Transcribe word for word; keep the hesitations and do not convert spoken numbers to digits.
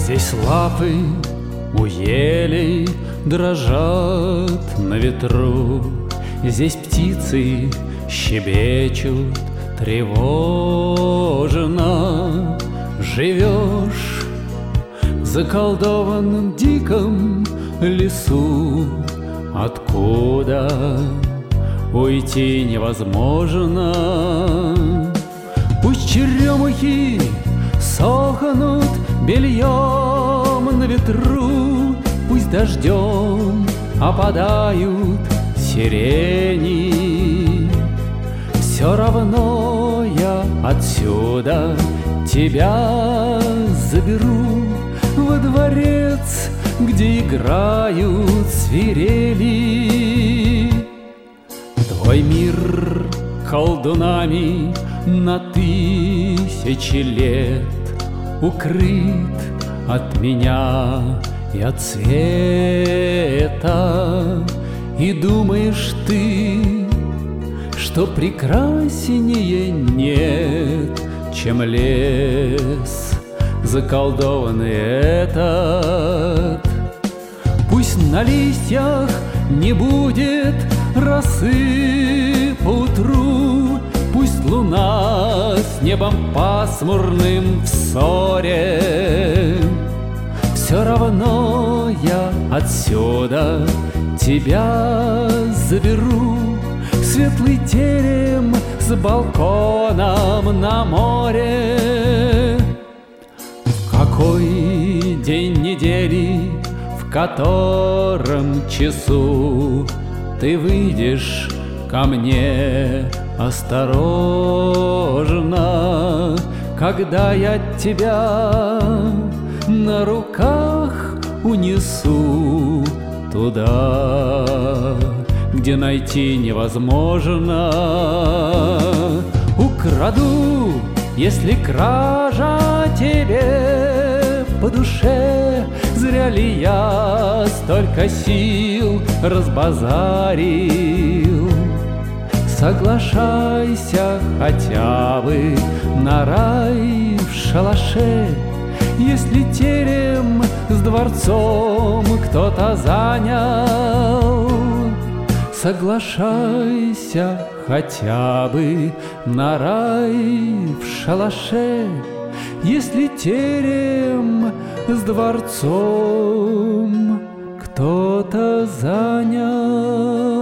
Здесь лапы у елей дрожат на ветру, здесь птицы щебечут тревожно. Живешь в заколдованном диком лесу, откуда уйти невозможно. Пусть черемухи сохнут бельем на ветру, пусть дождем опадают сирени. Все равно я отсюда тебя заберу во дворец, где играют свирели. Твой мир колдунами на тысячи лет укрыт от меня и от света. И думаешь ты, что прекраснее нет, чем лес заколдованный этот. Пусть на листьях не будет росы поутру, пусть луна с небом пасмурным в ссоре, все равно я отсюда тебя заберу в светлый терем с балконом на море. В какой день недели, в котором часу ты выйдешь ко мне осторожно, когда я тебя на руках унесу туда, где найти невозможно. Украду, если кража тебе по душе, зря ли я столько сил разбазарил. Соглашайся хотя бы на рай в шалаше, если терем с дворцом кто-то занял. Соглашайся хотя бы на рай в шалаше, если терем с дворцом кто-то занял.